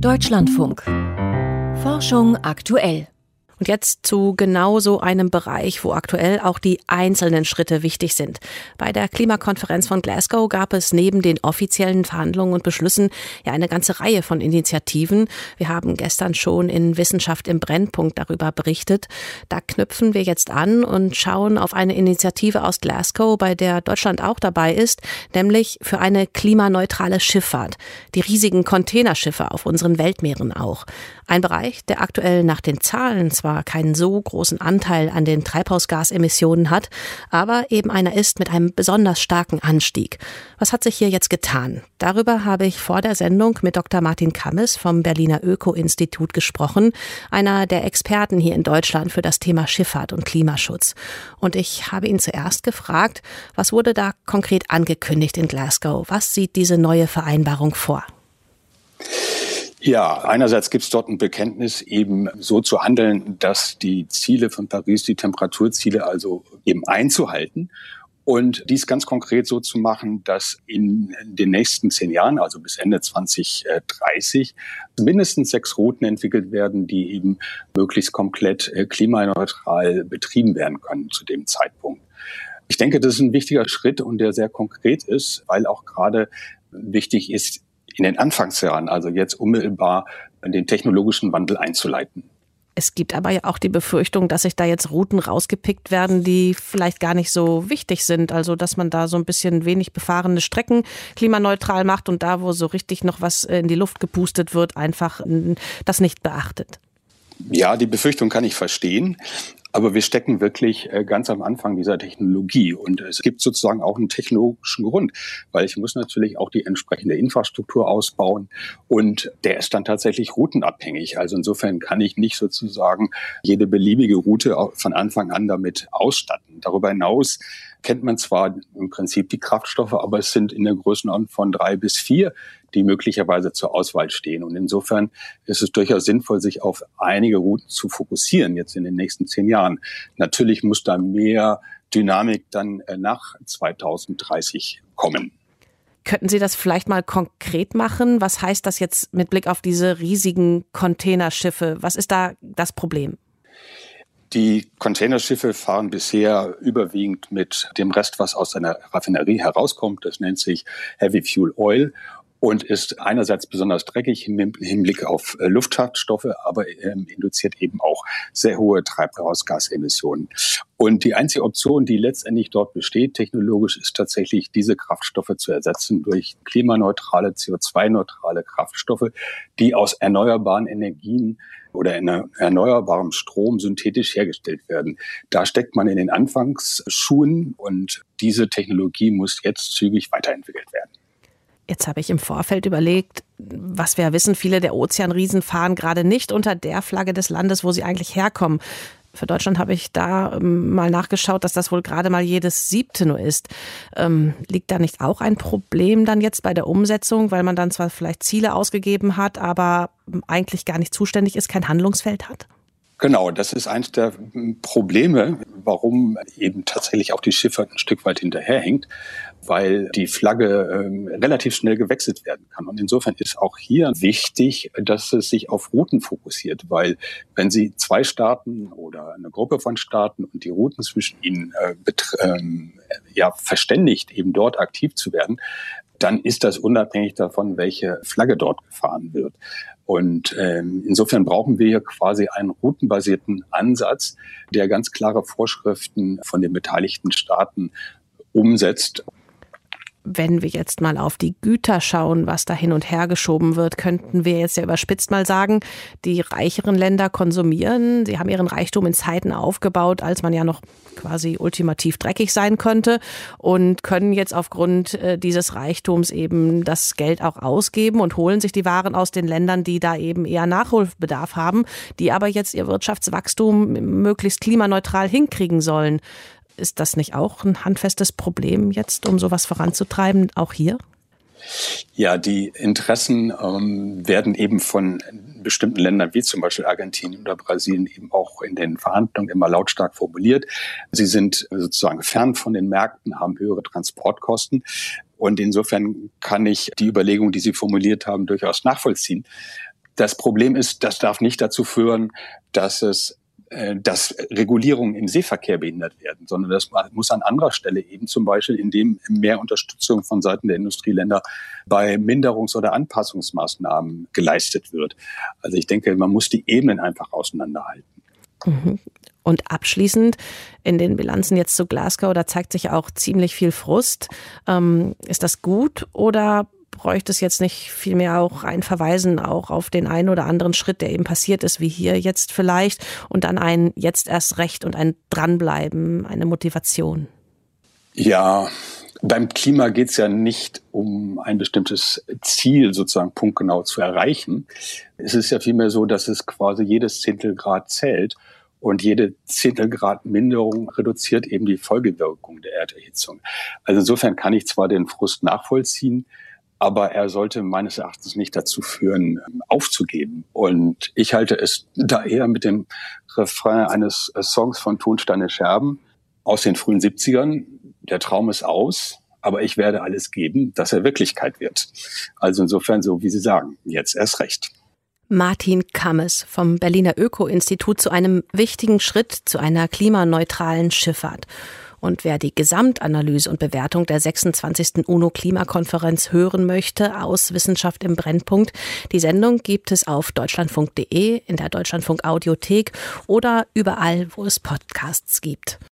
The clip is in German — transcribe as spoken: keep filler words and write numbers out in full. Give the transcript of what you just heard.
Deutschlandfunk. Forschung aktuell. Und jetzt zu genau so einem Bereich, wo aktuell auch die einzelnen Schritte wichtig sind. Bei der Klimakonferenz von Glasgow gab es neben den offiziellen Verhandlungen und Beschlüssen ja eine ganze Reihe von Initiativen. Wir haben gestern schon in Wissenschaft im Brennpunkt darüber berichtet. Da knüpfen wir jetzt an und schauen auf eine Initiative aus Glasgow, bei der Deutschland auch dabei ist, nämlich für eine klimaneutrale Schifffahrt. Die riesigen Containerschiffe auf unseren Weltmeeren auch. Ein Bereich, der aktuell nach den Zahlen zwar keinen so großen Anteil an den Treibhausgasemissionen hat, aber eben einer ist mit einem besonders starken Anstieg. Was hat sich hier jetzt getan? Darüber habe ich vor der Sendung mit Doktor Martin Kammes vom Berliner Öko-Institut gesprochen, einer der Experten hier in Deutschland für das Thema Schifffahrt und Klimaschutz. Und ich habe ihn zuerst gefragt, was wurde da konkret angekündigt in Glasgow? Was sieht diese neue Vereinbarung vor? Ja, einerseits gibt es dort ein Bekenntnis, eben so zu handeln, dass die Ziele von Paris, die Temperaturziele also eben einzuhalten und dies ganz konkret so zu machen, dass in den nächsten zehn Jahren, also bis Ende zwanzig dreißig, mindestens sechs Routen entwickelt werden, die eben möglichst komplett klimaneutral betrieben werden können zu dem Zeitpunkt. Ich denke, das ist ein wichtiger Schritt und der sehr konkret ist, weil auch gerade wichtig ist, in den Anfangsjahren, also jetzt unmittelbar den technologischen Wandel einzuleiten. Es gibt aber ja auch die Befürchtung, dass sich da jetzt Routen rausgepickt werden, die vielleicht gar nicht so wichtig sind. Also dass man da so ein bisschen wenig befahrene Strecken klimaneutral macht und da, wo so richtig noch was in die Luft gepustet wird, einfach das nicht beachtet. Ja, die Befürchtung kann ich verstehen. Aber wir stecken wirklich ganz am Anfang dieser Technologie und es gibt sozusagen auch einen technologischen Grund, weil ich muss natürlich auch die entsprechende Infrastruktur ausbauen und der ist dann tatsächlich routenabhängig. Also insofern kann ich nicht sozusagen jede beliebige Route von Anfang an damit ausstatten. Darüber hinaus kennt man zwar im Prinzip die Kraftstoffe, aber es sind in der Größenordnung von drei bis vier, die möglicherweise zur Auswahl stehen. Und insofern ist es durchaus sinnvoll, sich auf einige Routen zu fokussieren, jetzt in den nächsten zehn Jahren. Natürlich muss da mehr Dynamik dann nach zwanzig dreißig kommen. Könnten Sie das vielleicht mal konkret machen? Was heißt das jetzt mit Blick auf diese riesigen Containerschiffe? Was ist da das Problem? Die Containerschiffe fahren bisher überwiegend mit dem Rest, was aus einer Raffinerie herauskommt. Das nennt sich Heavy Fuel Oil und ist einerseits besonders dreckig im Hinblick auf Luftschadstoffe, aber ähm, induziert eben auch sehr hohe Treibhausgasemissionen. Und die einzige Option, die letztendlich dort besteht, technologisch, ist tatsächlich, diese Kraftstoffe zu ersetzen durch klimaneutrale, C O zwei neutrale Kraftstoffe, die aus erneuerbaren Energien oder in erneuerbarem Strom synthetisch hergestellt werden. Da steckt man in den Anfangsschuhen und diese Technologie muss jetzt zügig weiterentwickelt werden. Jetzt habe ich im Vorfeld überlegt, was wir wissen, viele der Ozeanriesen fahren gerade nicht unter der Flagge des Landes, wo sie eigentlich herkommen. Für Deutschland habe ich da ähm, mal nachgeschaut, dass das wohl gerade mal jedes siebte nur ist. Ähm, liegt da nicht auch ein Problem dann jetzt bei der Umsetzung, weil man dann zwar vielleicht Ziele ausgegeben hat, aber eigentlich gar nicht zuständig ist, kein Handlungsfeld hat? Genau, das ist eines der Probleme, warum eben tatsächlich auch die Schifffahrt ein Stück weit hinterherhängt, weil die Flagge ähm, relativ schnell gewechselt werden kann. Und insofern ist auch hier wichtig, dass es sich auf Routen fokussiert, weil wenn Sie zwei Staaten oder eine Gruppe von Staaten und die Routen zwischen ihnen äh, betr- ähm, ja, verständigt, eben dort aktiv zu werden, dann ist das unabhängig davon, welche Flagge dort gefahren wird. Und ähm, insofern brauchen wir hier quasi einen routenbasierten Ansatz, der ganz klare Vorschriften von den beteiligten Staaten umsetzt. Wenn wir jetzt mal auf die Güter schauen, was da hin und her geschoben wird, könnten wir jetzt ja überspitzt mal sagen, die reicheren Länder konsumieren. Sie haben ihren Reichtum in Zeiten aufgebaut, als man ja noch quasi ultimativ dreckig sein könnte und können jetzt aufgrund äh, dieses Reichtums eben das Geld auch ausgeben und holen sich die Waren aus den Ländern, die da eben eher Nachholbedarf haben, die aber jetzt ihr Wirtschaftswachstum möglichst klimaneutral hinkriegen sollen. Ist das nicht auch ein handfestes Problem jetzt, um sowas voranzutreiben, auch hier? Ja, die Interessen ähm, werden eben von bestimmten Ländern wie zum Beispiel Argentinien oder Brasilien eben auch in den Verhandlungen immer lautstark formuliert. Sie sind sozusagen fern von den Märkten, haben höhere Transportkosten. Und insofern kann ich die Überlegung, die Sie formuliert haben, durchaus nachvollziehen. Das Problem ist, das darf nicht dazu führen, dass es dass Regulierungen im Seeverkehr behindert werden, sondern das muss an anderer Stelle eben zum Beispiel, indem mehr Unterstützung von Seiten der Industrieländer bei Minderungs- oder Anpassungsmaßnahmen geleistet wird. Also ich denke, man muss die Ebenen einfach auseinanderhalten. Mhm. Und abschließend in den Bilanzen jetzt zu Glasgow, da zeigt sich auch ziemlich viel Frust. Ähm, ist das gut oder bräuchte es jetzt nicht vielmehr auch ein Verweisen auch auf den einen oder anderen Schritt, der eben passiert ist, wie hier jetzt vielleicht, und dann ein jetzt erst recht und ein Dranbleiben, eine Motivation? Ja, beim Klima geht es ja nicht um ein bestimmtes Ziel sozusagen punktgenau zu erreichen. Es ist ja vielmehr so, dass es quasi jedes Zehntelgrad zählt. Und jede Zehntelgrad Minderung reduziert eben die Folgewirkung der Erderhitzung. Also insofern kann ich zwar den Frust nachvollziehen, aber er sollte meines Erachtens nicht dazu führen, aufzugeben. Und ich halte es da eher mit dem Refrain eines Songs von Tonsteine Scherben aus den frühen siebzigern. Der Traum ist aus, aber ich werde alles geben, dass er Wirklichkeit wird. Also insofern, so wie Sie sagen, jetzt erst recht. Martin Kammes vom Berliner Öko-Institut zu einem wichtigen Schritt zu einer klimaneutralen Schifffahrt. Und wer die Gesamtanalyse und Bewertung der sechsundzwanzigsten UNO-Klimakonferenz hören möchte, aus Wissenschaft im Brennpunkt, die Sendung gibt es auf deutschlandfunk punkt de, in der Deutschlandfunk Audiothek oder überall, wo es Podcasts gibt.